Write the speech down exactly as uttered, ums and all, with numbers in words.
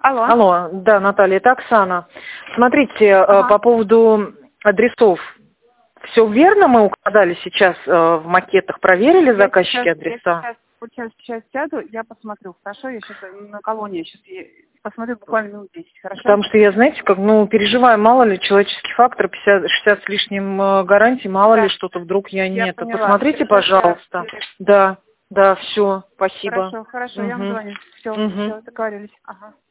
Алло. Алло, да, Наталья, это Оксана. Смотрите, Ага. по поводу адресов. Все верно мы указали сейчас в макетах? Проверили Я заказчики сейчас, адреса? Я сейчас, сейчас, сейчас сяду, я посмотрю. Хорошо, я сейчас на колонии сейчас посмотрю буквально минут десять. Хорошо? Потому что я, знаете, как, ну, переживаю, мало ли, человеческий фактор, пятьдесят, шестьдесят с лишним гарантий, мало Да. ли что-то вдруг я, Я нет. поняла. Посмотрите, Сейчас пожалуйста. я- Да, да, все, спасибо. Хорошо, хорошо, Угу. я вам звоню. Все, Угу. все, договорились. Ага.